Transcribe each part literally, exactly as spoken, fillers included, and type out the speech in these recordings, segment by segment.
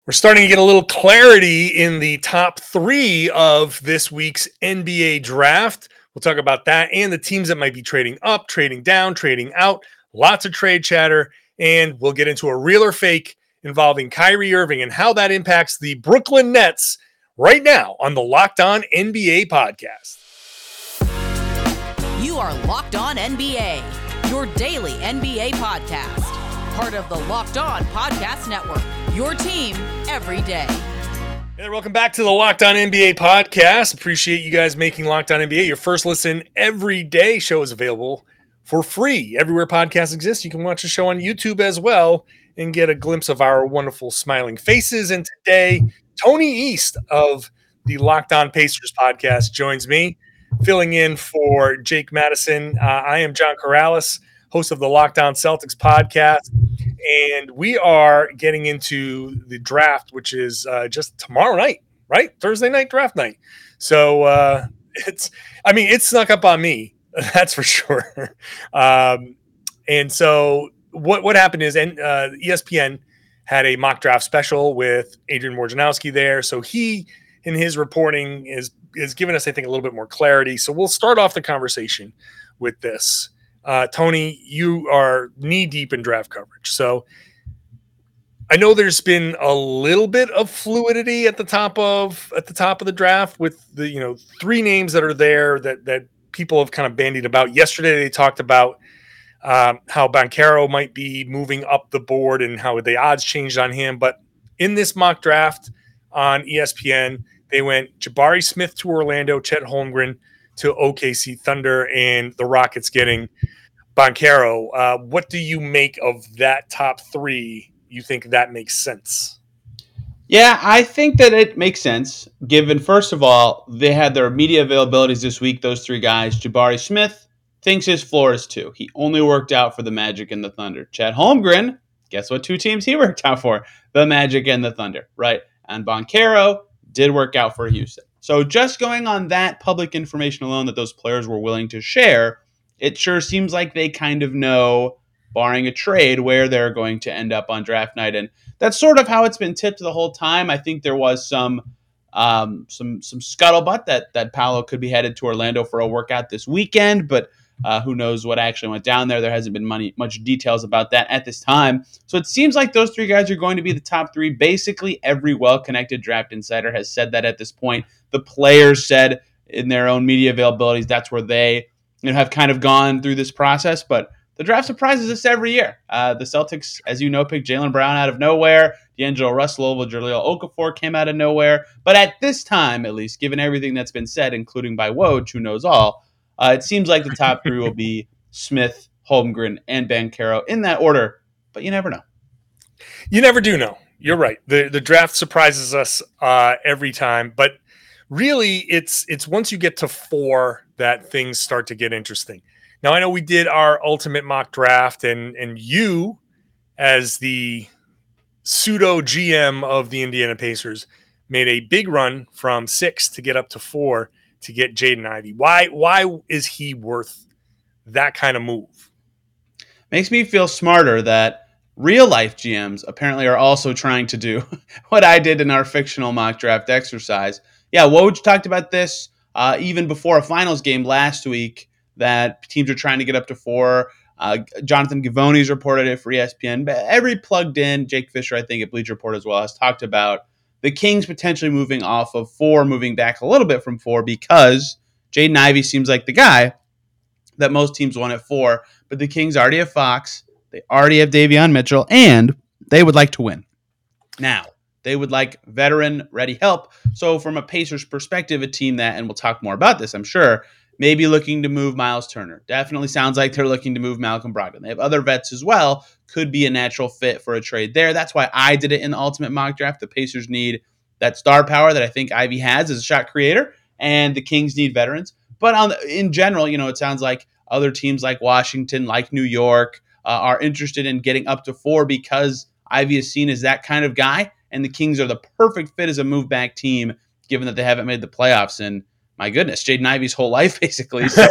We're starting to get a little clarity in the top three of this week's N B A draft. We'll talk about that and the teams that might be trading up, trading down, trading out. Lots of trade chatter. And we'll get into a real or fake involving Kyrie Irving and how that impacts the Brooklyn Nets right now on the Locked On N B A podcast. You are Locked On N B A, your daily N B A podcast. Part of the Locked On Podcast Network, your team every day. And welcome back to the Locked On N B A podcast. Appreciate you guys making Locked On N B A your first listen every day. Show is available for free everywhere podcasts exist. You can watch the show on YouTube as well and get a glimpse of our wonderful smiling faces. And today, Tony East of the Locked On Pacers podcast joins me, filling in for Jake Madison. Uh, I am John Corrales, host of the Locked On Celtics podcast. And we are getting into the draft, which is uh, just tomorrow night, right? Thursday night draft night. So uh, it's, I mean, it snuck up on me, that's for sure. um, and so what what happened is, and uh, E S P N had a mock draft special with Adrian Wojnarowski there. So he, in his reporting, is is giving us, I think, a little bit more clarity. So we'll start off the conversation with this. Uh, Tony, you are knee deep in draft coverage. So I know there's been a little bit of fluidity at the top of at the top of the draft with the, you know, three names that are there that that people have kind of bandied about. Yesterday, they talked about um, how Banchero might be moving up the board and how the odds changed on him. But in this mock draft on E S P N, they went Jabari Smith to Orlando, Chet Holmgren to O K C Thunder, and the Rockets getting Banchero. Uh, what do you make of that top three? You think that makes sense? Yeah, I think that it makes sense, given, first of all, they had their media availabilities this week, those three guys. Jabari Smith thinks his floor is two. He only worked out for the Magic and the Thunder. Chet Holmgren, guess what two teams he worked out for? The Magic and the Thunder, right? And Banchero did work out for Houston. So just going on that public information alone that those players were willing to share, it sure seems like they kind of know, barring a trade, where they're going to end up on draft night. And that's sort of how it's been tipped the whole time. I think there was some um, some some scuttlebutt that, that Paolo could be headed to Orlando for a workout this weekend, but uh, who knows what actually went down there. There hasn't been money, much details about that at this time. So it seems like those three guys are going to be the top three. Basically, every well-connected draft insider has said that at this point. The players said in their own media availabilities that's where they you know, have kind of gone through this process. But the draft surprises us every year. Uh, the Celtics, as you know, picked Jaylen Brown out of nowhere. D'Angelo Russell with Jahlil Okafor came out of nowhere. But at this time, at least, given everything that's been said, including by Woj, who knows all, uh, it seems like the top three will be Smith, Holmgren, and Banchero in that order. But you never know. You never do know. You're right. The the draft surprises us uh, every time. But really, it's it's once you get to four that things start to get interesting. Now, I know we did our ultimate mock draft, and and you, as the pseudo G M of the Indiana Pacers, made a big run from six to get up to four to get Jaden Ivey. Why why is he worth that kind of move? Makes me feel smarter that real life G Ms apparently are also trying to do what I did in our fictional mock draft exercise. Yeah, Woj talked about this uh, even before a finals game last week, that teams are trying to get up to four. Uh, Jonathan Givony's reported it for E S P N. But every plugged in, Jake Fisher, I think, at Bleacher Report as well, has talked about the Kings potentially moving off of four, moving back a little bit from four, because Jaden Ivey seems like the guy that most teams want at four. But the Kings already have Fox, they already have Davion Mitchell, and they would like to win. Now, they would like veteran-ready help. So from a Pacers perspective, a team that, and we'll talk more about this, I'm sure, maybe looking to move Miles Turner. Definitely sounds like they're looking to move Malcolm Brogdon. They have other vets as well. Could be a natural fit for a trade there. That's why I did it in the ultimate mock draft. The Pacers need that star power that I think Ivy has as a shot creator, and the Kings need veterans. But on the, in general, you know, it sounds like other teams like Washington, like New York, uh, are interested in getting up to four because Ivy is seen as that kind of guy, and the Kings are the perfect fit as a move back team, given that they haven't made the playoffs in, my goodness, Jaden Ivey's whole life, basically. So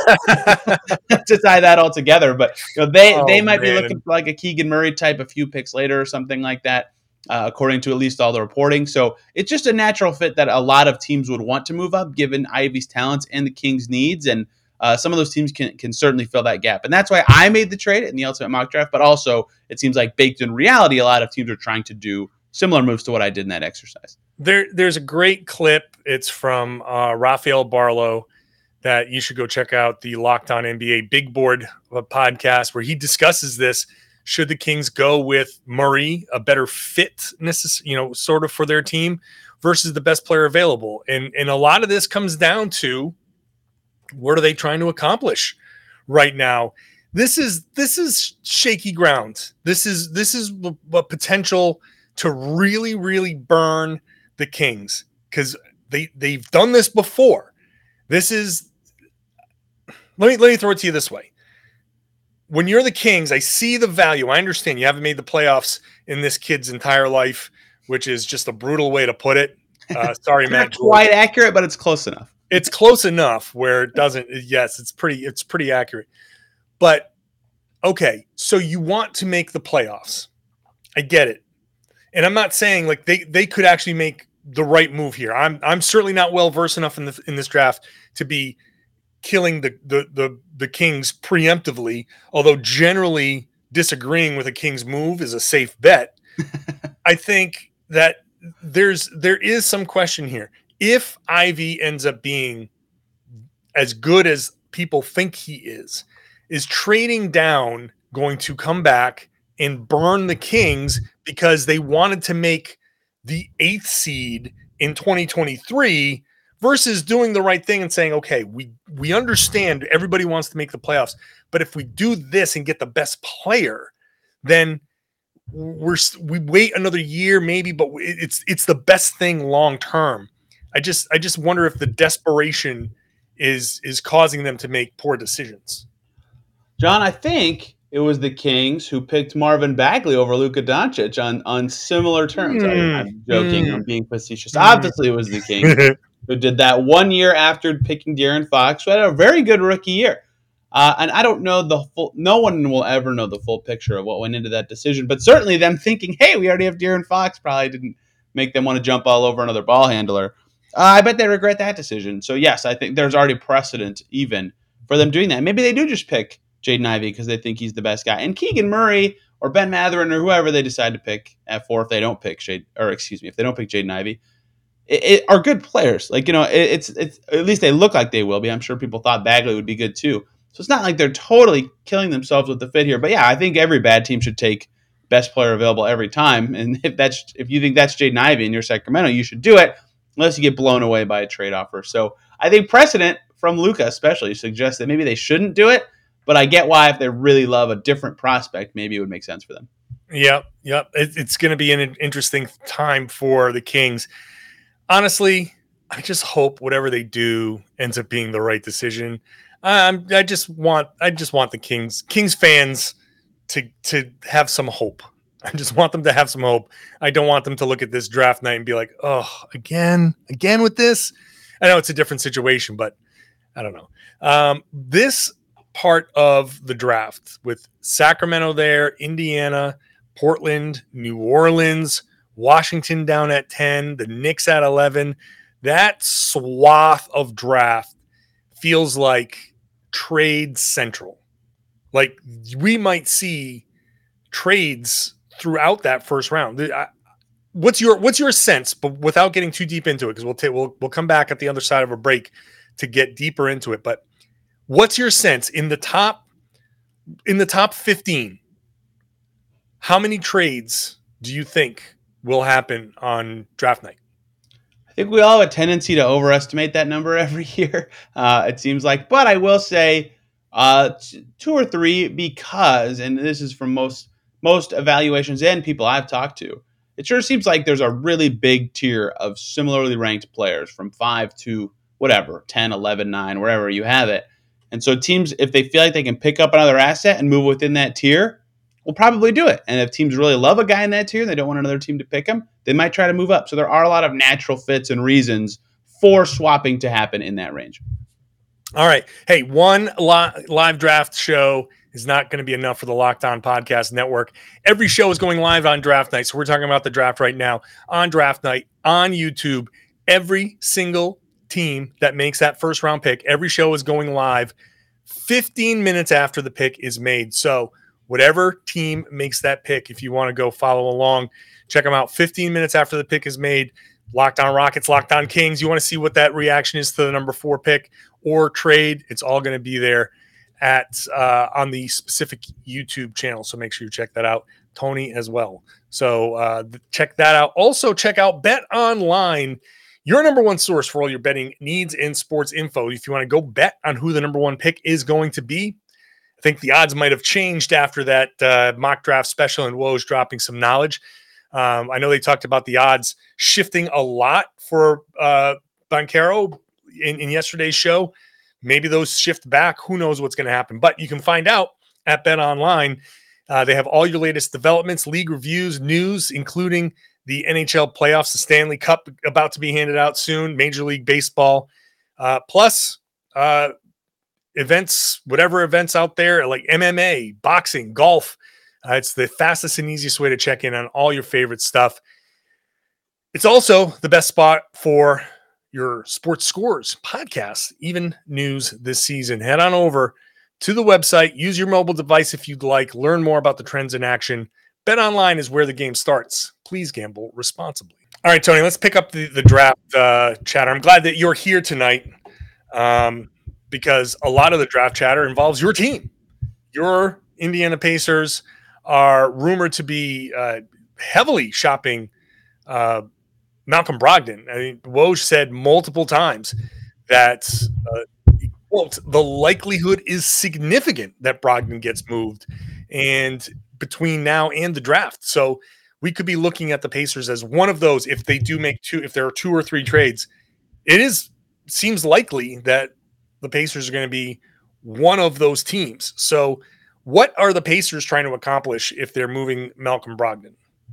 to tie that all together. But you know, they, oh, they might man. be looking for like a Keegan Murray type a few picks later or something like that. uh, according to at least all the reporting. So it's just a natural fit that a lot of teams would want to move up, given Ivy's talents and the Kings' needs. And uh, some of those teams can, can certainly fill that gap. And that's why I made the trade in the Ultimate Mock Draft. But also, it seems like baked in reality, a lot of teams are trying to do similar moves to what I did in that exercise. There, there's a great clip. It's from uh, Rafael Barlow that you should go check out, the Locked On N B A Big Board podcast, where he discusses this. Should the Kings go with Murray, a better fit, necess- you know, sort of for their team, versus the best player available? And and a lot of this comes down to, what are they trying to accomplish right now? This is this is shaky ground. This is this is a potential to really, really burn the Kings, because they they've done this before. This is let me let me throw it to you this way. When you're the Kings, I see the value. I understand you haven't made the playoffs in this kid's entire life, which is just a brutal way to put it. Uh, sorry, Matt. Not quite accurate, but it's close enough. It's close enough where it doesn't. Yes, it's pretty. It's pretty accurate. But okay, so you want to make the playoffs. I get it, and I'm not saying like they they could actually make the right move here. I'm I'm certainly not well versed enough in the in this draft to be killing the the the the Kings preemptively, although generally disagreeing with a Kings move is a safe bet. I think that there's there is some question here. If Ivy ends up being as good as people think he is, is trading down going to come back and burn the Kings because they wanted to make the eighth seed in twenty twenty-three versus doing the right thing and saying, okay, we, we understand everybody wants to make the playoffs, but if we do this and get the best player, then we're, we wait another year maybe, but it's, it's the best thing long-term. I just, I just wonder if the desperation is, is causing them to make poor decisions. John, I think it was the Kings who picked Marvin Bagley over Luka Doncic on, on similar terms. Mm. I, I'm joking. Mm. I'm being facetious. Mm. Obviously, it was the Kings who did that one year after picking De'Aaron Fox, who had a very good rookie year. Uh, and I don't know the full – no one will ever know the full picture of what went into that decision. But certainly them thinking, hey, we already have De'Aaron Fox, probably didn't make them want to jump all over another ball handler. Uh, I bet they regret that decision. So, yes, I think there's already precedent even for them doing that. Maybe they do just pick Jaden Ivey because they think he's the best guy. And Keegan Murray or Ben Mathurin or whoever they decide to pick at four if they don't pick Shade – or excuse me, if they don't pick Jaden Ivey – It, it are good players. Like, you know, it, it's it's at least they look like they will be. I'm sure people thought Bagley would be good too. So it's not like they're totally killing themselves with the fit here. But yeah, I think every bad team should take best player available every time. And if that's if you think that's Jaden Ivey and you're Sacramento, you should do it unless you get blown away by a trade offer. So I think precedent from Luka especially suggests that maybe they shouldn't do it. But I get why if they really love a different prospect, maybe it would make sense for them. Yep, yep. It, it's going to be an interesting time for the Kings. Honestly, I just hope whatever they do ends up being the right decision. Um, I just want, I just want the Kings, Kings fans to to have some hope. I just want them to have some hope. I don't want them to look at this draft night and be like, "Oh, again, again with this." I know it's a different situation, but I don't know. Um, this part of the draft with Sacramento there, Indiana, Portland, New Orleans, Washington down at ten, the Knicks at eleven. That swath of draft feels like trade central. Like we might see trades throughout that first round. What's your what's your sense, but without getting too deep into it, because we'll take we'll we'll come back at the other side of a break to get deeper into it. But what's your sense in the top in the top fifteen? How many trades do you think will happen on draft night? I think we all have a tendency to overestimate that number every year. Uh, it seems like, but I will say uh, two or three because, and this is from most most evaluations and people I've talked to, it sure seems like there's a really big tier of similarly ranked players from five to whatever, ten, eleven, nine, wherever you have it. And so teams, if they feel like they can pick up another asset and move within that tier, will probably do it. And if teams really love a guy in that tier, they don't want another team to pick him, they might try to move up. So there are a lot of natural fits and reasons for swapping to happen in that range. All right. Hey, one li- live draft show is not going to be enough for the Locked On Podcast Network. Every show is going live on draft night. So we're talking about the draft right now on draft night on YouTube. Every single team that makes that first round pick, every show is going live fifteen minutes after the pick is made. So whatever team makes that pick, if you want to go follow along, check them out fifteen minutes after the pick is made. Locked On Rockets, Locked On Kings. You want to see what that reaction is to the number four pick or trade. It's all going to be there at uh, on the specific YouTube channel. So make sure you check that out. Tony as well. So uh, check that out. Also check out Bet Online, your number one source for all your betting needs and sports info. If you want to go bet on who the number one pick is going to be, I think the odds might have changed after that uh, mock draft special and Woj dropping some knowledge. Um, I know they talked about the odds shifting a lot for uh, Banchero in, in yesterday's show. Maybe those shift back. Who knows what's going to happen? But you can find out at Bet Online. Uh, they have all your latest developments, league reviews, news, including the N H L playoffs, the Stanley Cup about to be handed out soon, Major League Baseball, uh, plus uh, events, whatever events out there like M M A, boxing, golf. Uh, it's the fastest and easiest way to check in on all your favorite stuff. It's also the best spot for your sports scores, podcasts, even news this season. Head on over to the website. Use your mobile device if you'd like. Learn more about the trends in action. BetOnline is where the game starts. Please gamble responsibly. All right, Tony, let's pick up the, the draft uh, chatter. I'm glad that you're here tonight um, because a lot of the draft chatter involves your team. Your Indiana Pacers are rumored to be uh, heavily shopping uh, Malcolm Brogdon. I mean, Woj said multiple times that uh, quote, the likelihood is significant that Brogdon gets moved and between now and the draft. So we could be looking at the Pacers as one of those. If they do make two, if there are two or three trades, it is seems likely that the Pacers are going to be one of those teams. So what are the Pacers trying to accomplish if they're moving Malcolm Brogdon?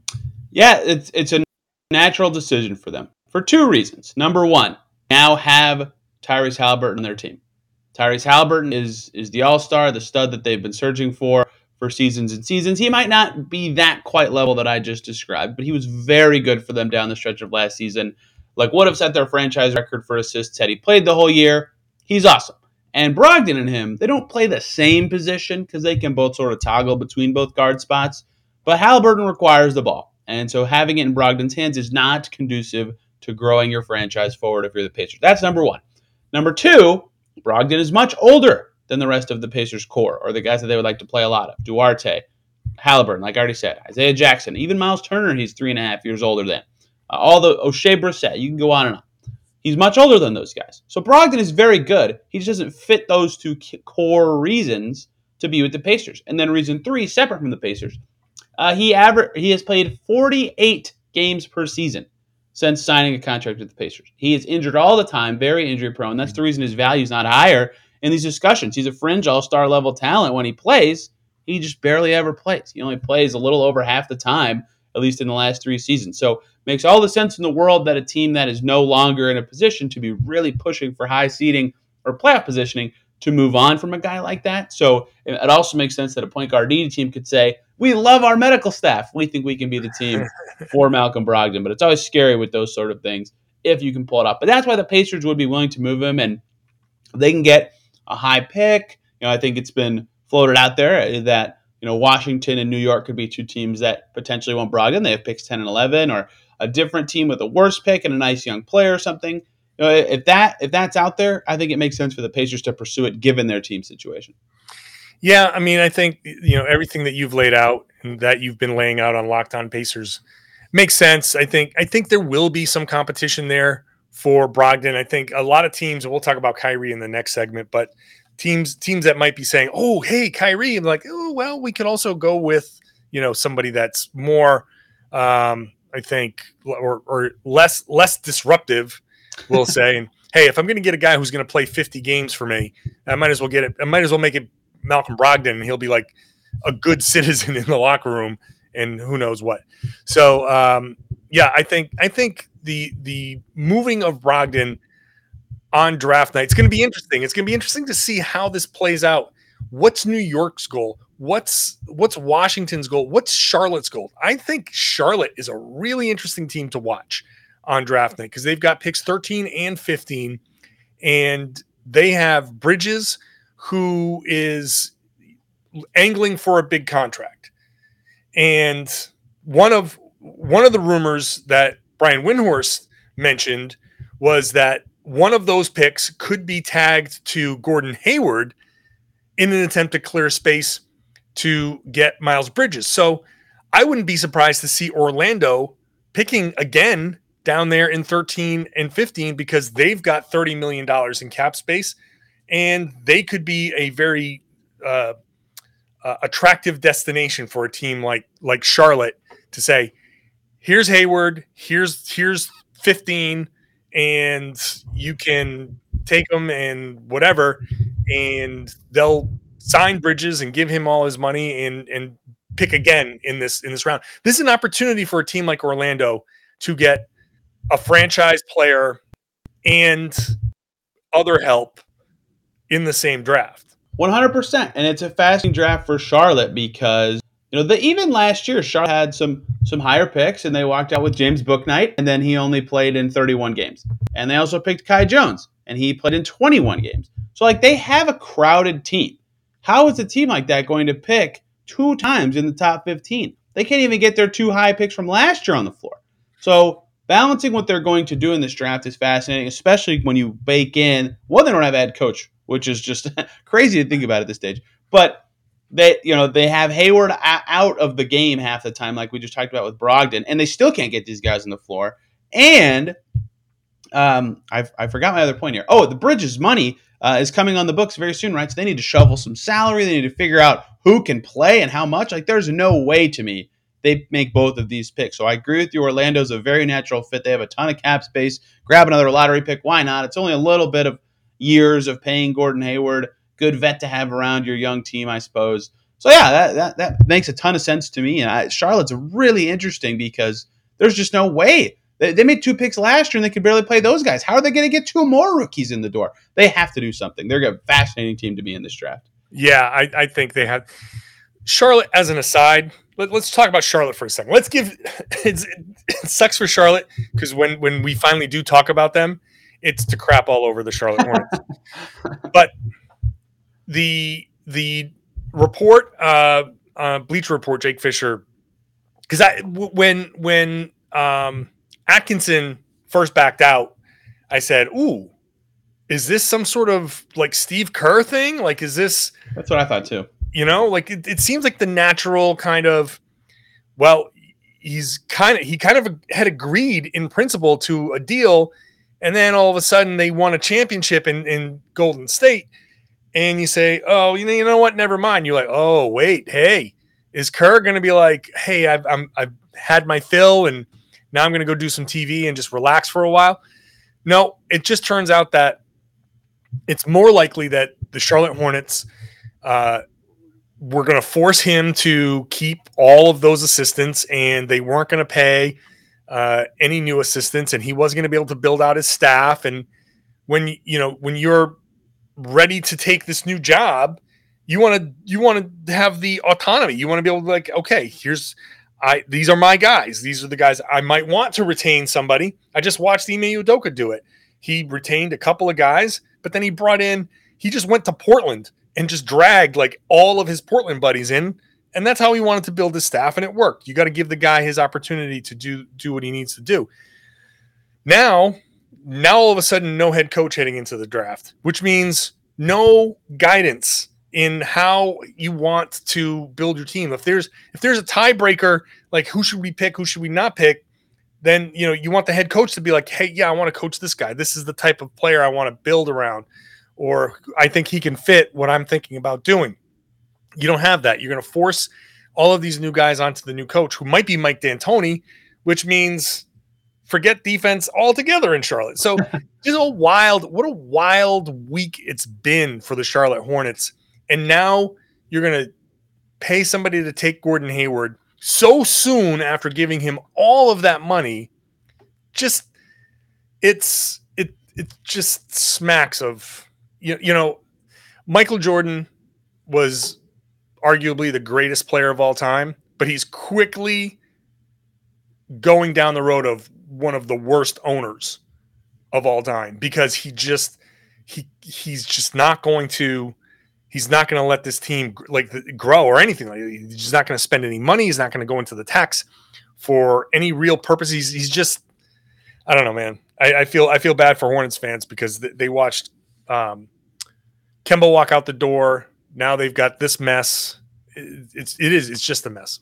Yeah, it's it's a natural decision for them for two reasons. Number one, now have Tyrese Haliburton on their team. Tyrese Haliburton is is the all-star, the stud that they've been searching for for seasons and seasons. He might not be that quite level that I just described, but he was very good for them down the stretch of last season. Like would have set their franchise record for assists had he played the whole year. He's awesome. And Brogdon and him, they don't play the same position because they can both sort of toggle between both guard spots. But Haliburton requires the ball. And so having it in Brogdon's hands is not conducive to growing your franchise forward if you're the Pacers. That's number one. Number two, Brogdon is much older than the rest of the Pacers core, or the guys that they would like to play a lot of. Duarte, Haliburton, like I already said, Isaiah Jackson, even Miles Turner, he's three and a half years older than. Uh, all the O'Shea Brissett, you can go on and on. He's much older than those guys. So Brogdon is very good. He just doesn't fit those two core reasons to be with the Pacers. And then reason three, separate from the Pacers, uh, he aver- he has played forty-eight games per season since signing a contract with the Pacers. He is injured all the time, very injury prone. That's the reason his value is not higher in these discussions. He's a fringe all-star level talent. When he plays, he just barely ever plays. He only plays a little over half the time, at least in the last three seasons. So makes all the sense in the world that a team that is no longer in a position to be really pushing for high seeding or playoff positioning to move on from a guy like that. So it also makes sense that a point guard needy team could say, we love our medical staff. We think we can be the team for Malcolm Brogdon. But it's always scary with those sort of things if you can pull it off. But that's why the Pacers would be willing to move him. And they can get a high pick. You know, I think it's been floated out there that, you know, Washington and New York could be two teams that potentially want Brogdon. They have picks ten and eleven, or a different team with a worse pick and a nice young player or something. You know, if that if that's out there, I think it makes sense for the Pacers to pursue it given their team situation. Yeah, I mean, I think, you know, everything that you've laid out and that you've been laying out on Locked On Pacers makes sense. I think I think there will be some competition there for Brogdon. I think a lot of teams, and we'll talk about Kyrie in the next segment, but teams teams that might be saying, oh, hey, Kyrie, I'm like, oh, well, we could also go with, you know, somebody that's more, um, I think, or, or less less disruptive, we'll say. And hey, if I'm going to get a guy who's going to play fifty games for me, I might as well get it. I might as well make it Malcolm Brogdon, and he'll be like a good citizen in the locker room, and who knows what. So, um, yeah, I think I think the the moving of Brogdon on draft night, it's going to be interesting. It's going to be interesting to see how this plays out what's New York's goal? What's what's Washington's goal? What's Charlotte's goal? I think Charlotte is a really interesting team to watch on draft night because they've got picks thirteen and fifteen, and they have Bridges, who is angling for a big contract. And one of one of the rumors that Brian Windhorst mentioned was that one of those picks could be tagged to Gordon Hayward in an attempt to clear space to get Miles Bridges. So I wouldn't be surprised to see Orlando picking again down there in thirteen and fifteen because they've got thirty million dollars in cap space, and they could be a very uh, uh, attractive destination for a team like like Charlotte to say, here's Hayward, here's here's fifteen, and you can take them and whatever, and they'll sign Bridges and give him all his money and and pick again in this in this round. This is an opportunity for a team like Orlando to get a franchise player and other help in the same draft. one hundred percent. And it's a fascinating draft for Charlotte because, you know, the, even last year, Charlotte had some some higher picks, and they walked out with James Bouknight, and then he only played in thirty-one games. And they also picked Kai Jones, and he played in twenty-one games. So, like, they have a crowded team. How is a team like that going to pick two times in the top fifteen? They can't even get their two high picks from last year on the floor. So, balancing what they're going to do in this draft is fascinating, especially when you bake in, one, they don't have a head coach, which is just crazy to think about at this stage. But they, you know, they have Hayward out of the game half the time, like we just talked about with Brogdon, and they still can't get these guys on the floor. And um, I've, I forgot my other point here. Oh, the Bridges money uh, is coming on the books very soon, right? So they need to shovel some salary. They need to figure out who can play and how much. Like, there's no way to me they make both of these picks. So I agree with you. Orlando's a very natural fit. They have a ton of cap space. Grab another lottery pick. Why not? It's only a little bit of years of paying Gordon Hayward. Good vet to have around your young team, I suppose. So, yeah, that that, that makes a ton of sense to me. And I, Charlotte's really interesting because there's just no way. They, they made two picks last year, and they could barely play those guys. How are they going to get two more rookies in the door? They have to do something. They're a fascinating team to be in this draft. Yeah, I, I think they have. Charlotte, as an aside, let, let's talk about Charlotte for a second. Let's give it's, it sucks for Charlotte because when, when we finally do talk about them, it's to crap all over the Charlotte Hornets. But the the report, uh, uh, Bleacher Report, Jake Fisher, because I w- when when um, Atkinson first backed out, I said, "Ooh, is this some sort of like Steve Kerr thing? Like, is this?" That's what I thought too. You know, like it, it seems like the natural kind of, well, he's kind of, he kind of had agreed in principle to a deal. And then all of a sudden they won a championship in, in Golden State. And you say, oh, you know, you know what? Never mind. You're like, oh, wait, hey, is Kerr going to be like, hey, I've, I'm, I've had my fill and now I'm going to go do some T V and just relax for a while? No, it just turns out that it's more likely that the Charlotte Hornets, uh, we're going to force him to keep all of those assistants, and they weren't going to pay uh, any new assistants, and he wasn't going to be able to build out his staff. And when you know when you're ready to take this new job, you want to you want to have the autonomy. You want to be able to like, okay, here's I these are my guys. These are the guys I might want to retain somebody. I just watched Ime Udoka do it. He retained a couple of guys, but then he brought in. He just went to Portland and just dragged like all of his Portland buddies in. And that's how he wanted to build his staff. And it worked. You got to give the guy his opportunity to do, do what he needs to do. Now, now all of a sudden, no head coach heading into the draft, which means no guidance in how you want to build your team. If there's, if there's a tiebreaker, like who should we pick? Who should we not pick? Then, you know, you want the head coach to be like, hey, yeah, I want to coach this guy. This is the type of player I want to build around. Or I think he can fit what I'm thinking about doing. You don't have that. You're going to force all of these new guys onto the new coach, who might be Mike D'Antoni, which means forget defense altogether in Charlotte. So just a wild, what a wild week it's been for the Charlotte Hornets. And now you're going to pay somebody to take Gordon Hayward so soon after giving him all of that money. Just, it's, it, it just smacks of, You, you know, Michael Jordan was arguably the greatest player of all time, but he's quickly going down the road of one of the worst owners of all time because he just he he's just not going to he's not going to let this team like grow or anything. Like, he's just not going to spend any money. He's not going to go into the tax for any real purpose. He's he's just I don't know, man. I, I feel I feel bad for Hornets fans because they, they watched um, Kemba walk out the door. Now they've got this mess. It, it's it is it's just a mess.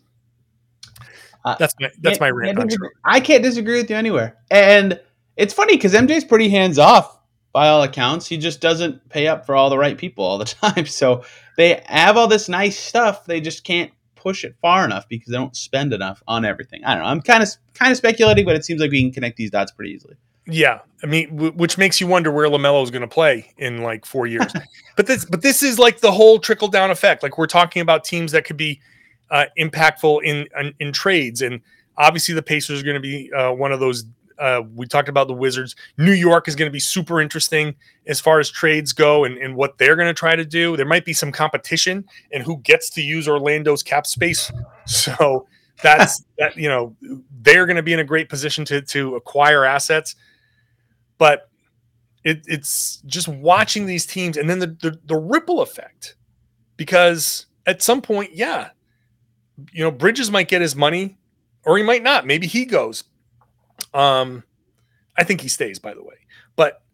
Uh, that's my that's my rant. Can't I can't disagree with you anywhere. And it's funny because M J's pretty hands off by all accounts. He just doesn't pay up for all the right people all the time. So they have all this nice stuff. They just can't push it far enough because they don't spend enough on everything. I don't know. I'm kind of kind of speculating, but it seems like we can connect these dots pretty easily. Yeah, I mean, w- which makes you wonder where LaMelo is going to play in like four years. but this, but this is like the whole trickle down effect. Like we're talking about teams that could be uh, impactful in, in in trades, and obviously the Pacers are going to be uh, one of those. Uh, we talked about the Wizards. New York is going to be super interesting as far as trades go and, and what they're going to try to do. There might be some competition and who gets to use Orlando's cap space. So that's that. You know, they're going to be in a great position to to acquire assets. But it, it's just watching these teams and then the, the the ripple effect, because at some point, yeah, you know, Bridges might get his money or he might not. Maybe he goes. Um, I think he stays, by the way. But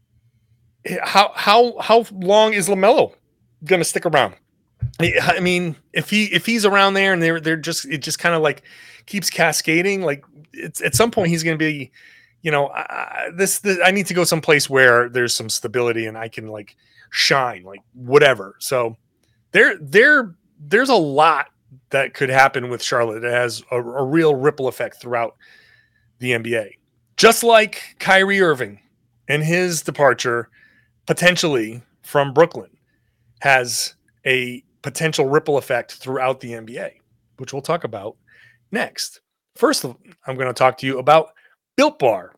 how how how long is LaMelo going to stick around? I mean, if he if he's around there and they're they're just it just kind of like keeps cascading. Like it's at some point he's going to be. You know, I, this, this I need to go someplace where there's some stability and I can like shine, like whatever. So there, there, there's a lot that could happen with Charlotte. It has a, a real ripple effect throughout the N B A, just like Kyrie Irving and his departure potentially from Brooklyn has a potential ripple effect throughout the N B A, which we'll talk about next. First, I'm going to talk to you about Built Bar.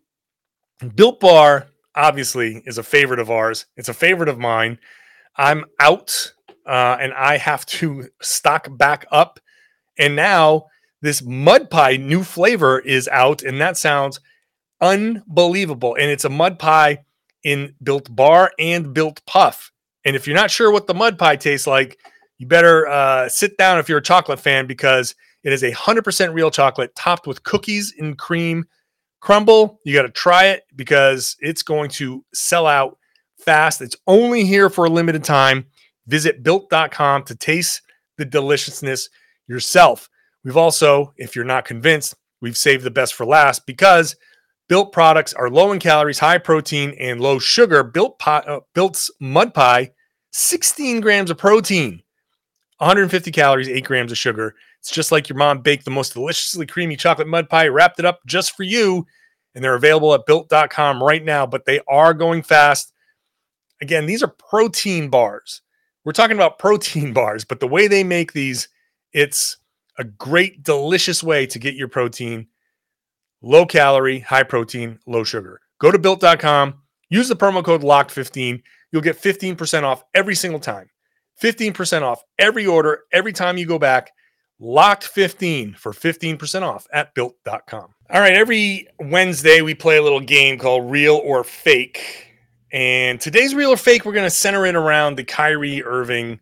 Built Bar, obviously, is a favorite of ours. It's a favorite of mine. I'm out, uh, and I have to stock back up. And now this mud pie new flavor is out, and that sounds unbelievable. And it's a mud pie in Built Bar and Built Puff. And if you're not sure what the mud pie tastes like, you better uh, sit down if you're a chocolate fan, because it is a one hundred percent real chocolate topped with cookies and cream crumble. You got to try it because it's going to sell out fast. It's only here for a limited time. Visit built dot com to taste the deliciousness yourself. We've also, if you're not convinced, we've saved the best for last because Built products are low in calories, high protein, and low sugar. Built pie, uh, Built's mud pie, sixteen grams of protein, one hundred fifty calories, eight grams of sugar. It's just like your mom baked the most deliciously creamy chocolate mud pie, wrapped it up just for you, and they're available at built dot com right now, but they are going fast. Again, these are protein bars. We're talking about protein bars, but the way they make these, it's a great, delicious way to get your protein. Low calorie, high protein, low sugar. Go to built dot com, use the promo code locked fifteen. You'll get fifteen percent off every single time. fifteen percent off every order, every time you go back. Locked fifteen for fifteen percent off at built dot com. All right, every Wednesday we play a little game called Real or Fake. And today's Real or Fake, we're going to center it around the Kyrie Irving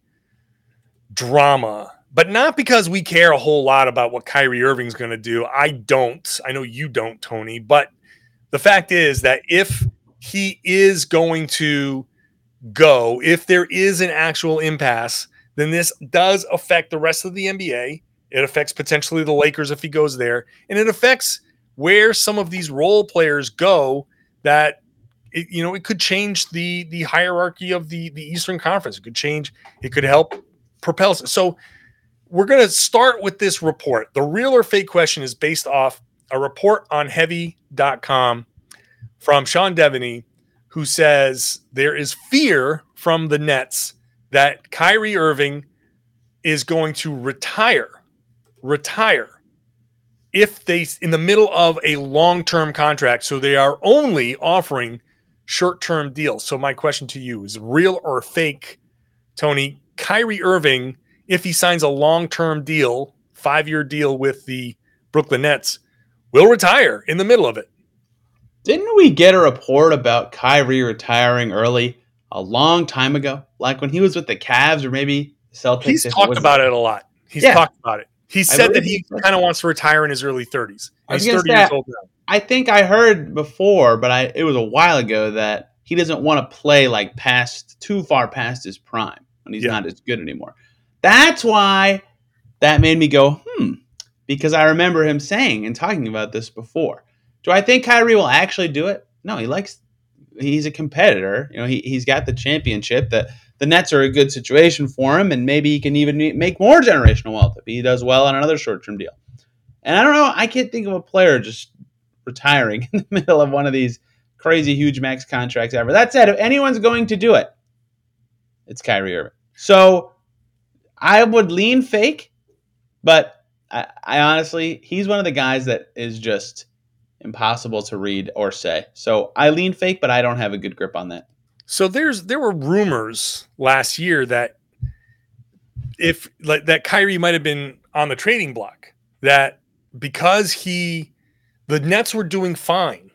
drama. But not because we care a whole lot about what Kyrie Irving's going to do. I don't. I know you don't, Tony. But the fact is that if he is going to go, if there is an actual impasse, then this does affect the rest of the N B A. It affects potentially the Lakers if he goes there. And it affects where some of these role players go that, it, you know, it could change the the hierarchy of the, the Eastern Conference. It could change. It could help propel. So we're going to start with this report. The Real or Fake question is based off a report on heavy dot com from Sean Devaney, who says there is fear from the Nets that Kyrie Irving is going to retire, retire if they, in the middle of a long-term contract. So they are only offering short-term deals. So my question to you is real or fake, Tony, Kyrie Irving, if he signs a long-term deal, five-year deal with the Brooklyn Nets, will retire in the middle of it. Didn't we get a report about Kyrie retiring early a long time ago? Like when he was with the Cavs or maybe Celtics? He's talked about it a lot. He's Yeah. talked about it. He said that he kind of wants to retire in his early thirties. I was He's gonna thirty say, years old now. I think I heard before, but I it was a while ago that he doesn't want to play like past too far past his prime when he's Yeah. not as good anymore. That's why that made me go, hmm, because I remember him saying and talking about this before. Do I think Kyrie will actually do it? No, he likes he's a competitor. You know, he he's got the championship. That the Nets are a good situation for him, and maybe he can even make more generational wealth if he does well on another short-term deal. And I don't know, I can't think of a player just retiring in the middle of one of these crazy huge max contracts ever. That said, if anyone's going to do it, it's Kyrie Irving. So I would lean fake, but I, I honestly, he's one of the guys that is just impossible to read or say. So I lean fake, but I don't have a good grip on that. So there's there were rumors last year that if like that Kyrie might have been on the trading block, that because he the Nets were doing fine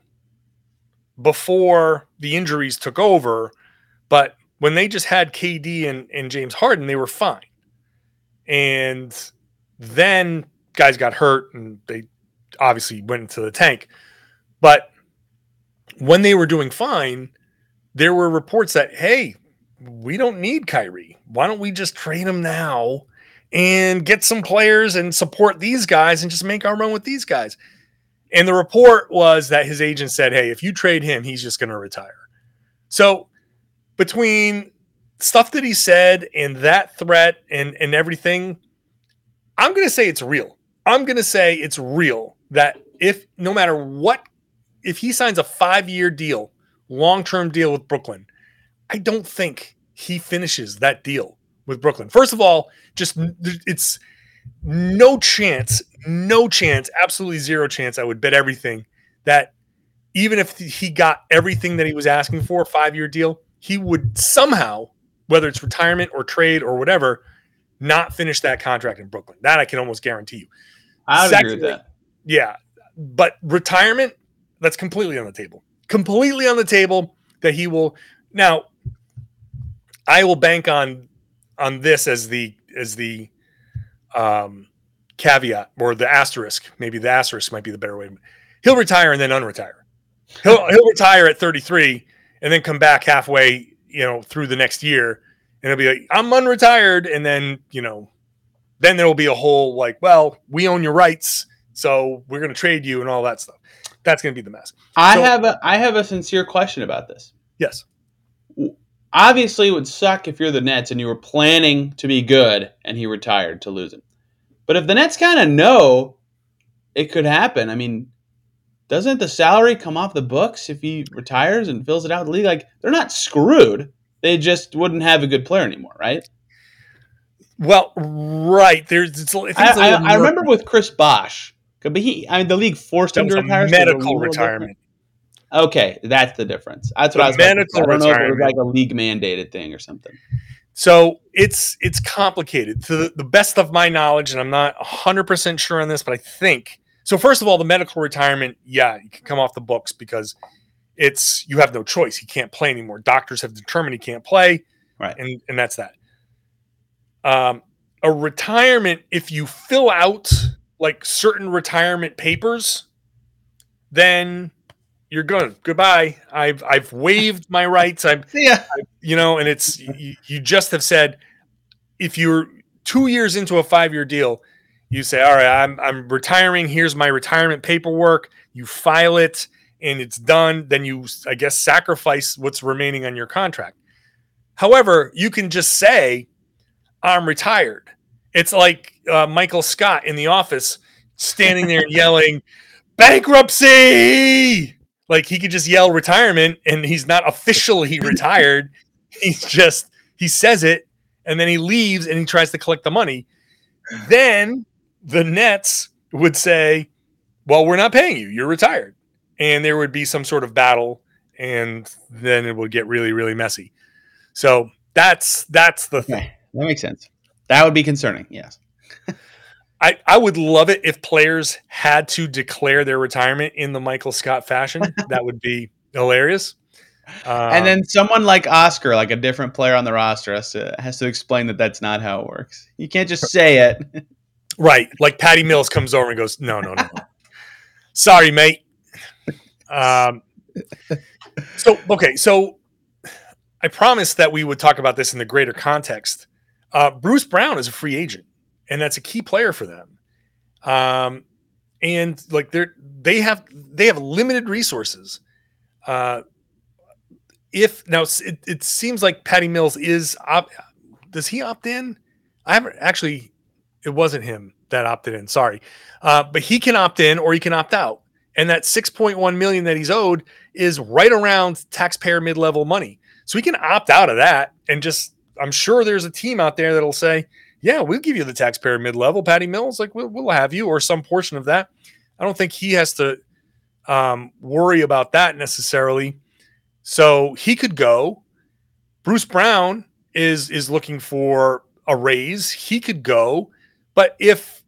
before the injuries took over, but when they just had K D and, and James Harden, they were fine. And then guys got hurt and they obviously went into the tank. But when they were doing fine, there were reports that, hey, we don't need Kyrie. Why don't we just trade him now and get some players and support these guys and just make our run with these guys? And the report was that his agent said, hey, if you trade him, he's just going to retire. So between stuff that he said and that threat and, and everything, I'm going to say it's real. I'm going to say it's real that if no matter what, if he signs a five-year deal, long-term deal with Brooklyn, I don't think he finishes that deal with Brooklyn. First of all, just it's no chance, no chance, absolutely zero chance. I would bet everything that even if he got everything that he was asking for, a five-year deal, he would somehow, whether it's retirement or trade or whatever, not finish that contract in Brooklyn. That I can almost guarantee you. I would Secondly, agree with that. Yeah, but retirement, that's completely on the table. Completely on the table that he will. Now, I will bank on on this as the as the um, caveat or the asterisk. Maybe the asterisk might be the better way. He'll retire and then unretire. He'll he'll retire at thirty-three and then come back halfway, you know, through the next year, and it'll be like, I'm unretired, and then you know, then there will be a whole like, well, we own your rights, so we're going to trade you and all that stuff. That's going to be the mess. I So- have a I have a sincere question about this. Yes. Obviously, it would suck if you're the Nets and you were planning to be good and he retired to lose him. But if the Nets kind of know it could happen, I mean, doesn't the salary come off the books if he retires and fills it out the league? Like, they're not screwed. They just wouldn't have a good player anymore, right? Well, right. There's. It's, I, think I, it's a I, little I remember murky. with Chris Bosh, but he, I mean, the league forced That him was to a retire. so it was a medical little retirement. different. Okay, that's the difference. That's what The I was about to medical say. I don't know if it was retirement. like a league mandated thing or something. So it's it's complicated. To the, the best of my knowledge, and I'm not one hundred percent sure on this, but I think so. First of all, the medical retirement, yeah, you can come off the books because it's you have no choice. He can't play anymore. Doctors have determined he can't play, Right. and and that's that. Um, a retirement, if you fill out like certain retirement papers, then you're good. Goodbye. I've I've waived my rights. I'm Yeah. you know, and it's you, you just have said if you're two years into a five-year deal, you say, all right, I'm I'm retiring. Here's my retirement paperwork. You file it and it's done. Then you, I guess, sacrifice what's remaining on your contract. However, you can just say, I'm retired. It's like uh, Michael Scott in The Office standing there and yelling, bankruptcy! Like he could just yell retirement and he's not officially retired. He's just, he says it and then he leaves and he tries to collect the money. Then the Nets would say, well, we're not paying you. You're retired. And there would be some sort of battle and then it would get really, really messy. So that's, that's the thing. Okay. That makes sense. That would be concerning. Yes. I, I would love it if players had to declare their retirement in the Michael Scott fashion. That would be hilarious. Um, and then someone like Oscar, like a different player on the roster, has to has to explain that that's not how it works. You can't just say it. Right. Like Patty Mills comes over and goes, no, no, no. Sorry, mate. Um, so, okay. So I promised that we would talk about this in the greater context. Uh, Bruce Brown is a free agent, and that's a key player for them. Um, and like they're, they have, they have limited resources. Uh, if now it, it seems like Patty Mills is op, does he opt in? I haven't actually, it wasn't him that opted in. Sorry. Uh, but he can opt in or he can opt out. And that six point one million that he's owed is right around taxpayer mid-level money. So he can opt out of that and just, I'm sure there's a team out there that'll say, yeah, we'll give you the taxpayer mid-level, Patty Mills. Like we'll, we'll have you or some portion of that. I don't think he has to um, worry about that necessarily. So he could go. Bruce Brown is, is looking for a raise. He could go. But if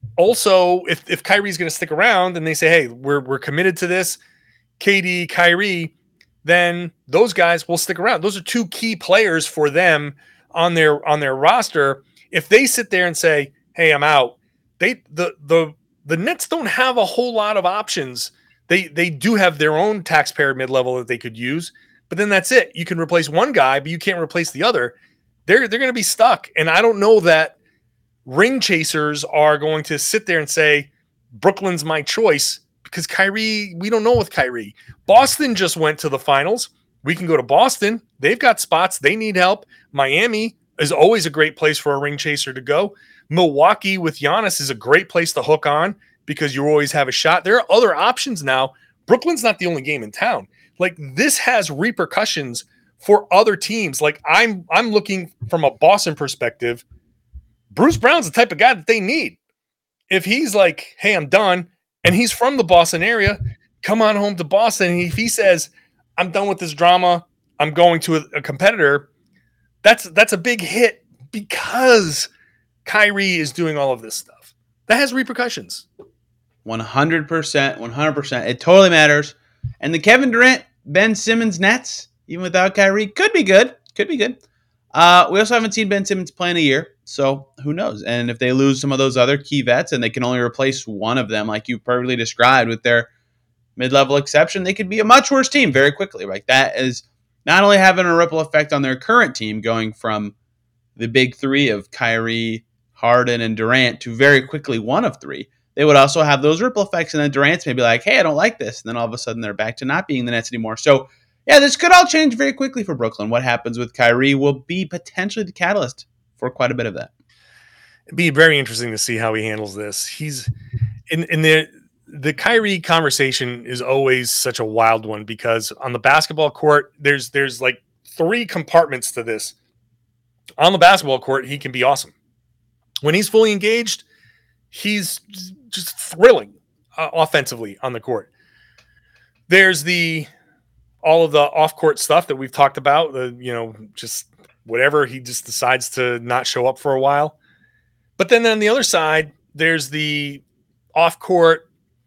also, if, if Kyrie's going to stick around and they say, hey, we're, we're committed to this, K D, Kyrie, then those guys will stick around. Those are two key players for them on their on their roster. If they sit there and say, "Hey, I'm out," they the the the Nets don't have a whole lot of options. They they do have their own taxpayer mid-level that they could use, but then that's it. You can replace one guy, but you can't replace the other. They're they're going to be stuck, and I don't know that ring chasers are going to sit there and say, "Brooklyn's my choice." Because Kyrie, we don't know with Kyrie. Boston just went to the finals. We can go to Boston. They've got spots. They need help. Miami is always a great place for a ring chaser to go. Milwaukee with Giannis is a great place to hook on because you always have a shot. There are other options now. Brooklyn's not the only game in town. Like this has repercussions for other teams. Like I'm, I'm looking from a Boston perspective. Bruce Brown's the type of guy that they need. If he's like, hey, I'm done. And he's from the Boston area, come on home to Boston. And if he says, I'm done with this drama, I'm going to a, a competitor, that's that's a big hit because Kyrie is doing all of this stuff. That has repercussions. one hundred percent, one hundred percent. It totally matters. And the Kevin Durant, Ben Simmons Nets, even without Kyrie, could be good. Could be good. Uh, we also haven't seen Ben Simmons play in a year, so who knows? And if they lose some of those other key vets and they can only replace one of them, like you perfectly described with their mid-level exception, they could be a much worse team very quickly. Like that is not only having a ripple effect on their current team going from the big three of Kyrie, Harden, and Durant to very quickly one of three. They would also have those ripple effects, and then Durant's maybe like, hey, I don't like this. And then all of a sudden they're back to not being the Nets anymore. So yeah, this could all change very quickly for Brooklyn. What happens with Kyrie will be potentially the catalyst for quite a bit of that. It'd be very interesting to see how he handles this. He's in, in the the Kyrie conversation is always such a wild one because on the basketball court, there's there's like three compartments to this. On the basketball court, he can be awesome. When he's fully engaged, he's just thrilling uh, offensively on the court. There's the all of the off-court stuff that we've talked about, the, you know, just whatever, he just decides to not show up for a while. But then on the other side, there's the off-court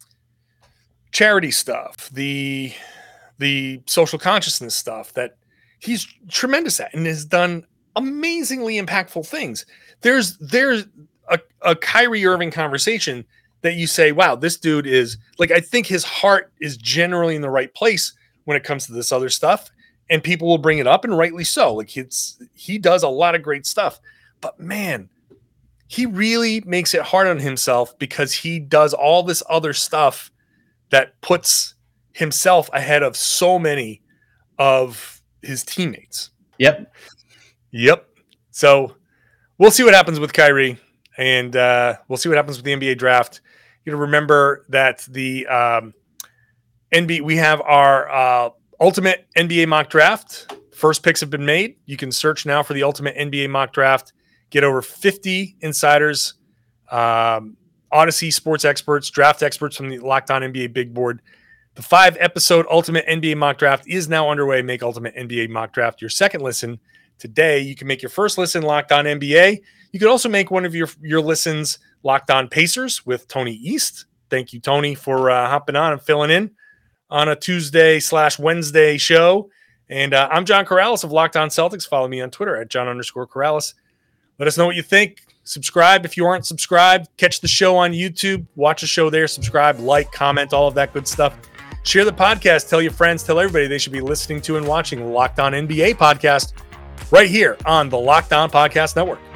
charity stuff, the the social consciousness stuff that he's tremendous at and has done amazingly impactful things. There's there's a, a Kyrie Irving conversation that you say, wow, this dude is, like, I think his heart is generally in the right place when it comes to this other stuff, and people will bring it up, and rightly so. Like it's, he does a lot of great stuff, but man, he really makes it hard on himself because he does all this other stuff that puts himself ahead of so many of his teammates. Yep. Yep. So we'll see what happens with Kyrie, and uh, we'll see what happens with the N B A draft. You know, remember that the um, N B A, we have our uh, ultimate N B A mock draft. First picks have been made. You can search now for the ultimate N B A mock draft. Get over fifty insiders, um, Odyssey sports experts, draft experts from the Locked On N B A Big Board. The five episode ultimate N B A mock draft is now underway. Make ultimate N B A mock draft your second listen today. You can make your first listen Locked On N B A. You can also make one of your, your listens Locked On Pacers with Tony East. Thank you, Tony, for uh, hopping on and filling in on a Tuesday slash Wednesday show. And uh, I'm John Corrales of Locked On Celtics. Follow me on Twitter at John underscore Corrales. Let us know what you think. Subscribe if you aren't subscribed. Catch the show on YouTube. Watch the show there. Subscribe, like, comment, all of that good stuff. Share the podcast. Tell your friends. Tell everybody they should be listening to and watching the Locked On N B A podcast right here on the Locked On Podcast Network.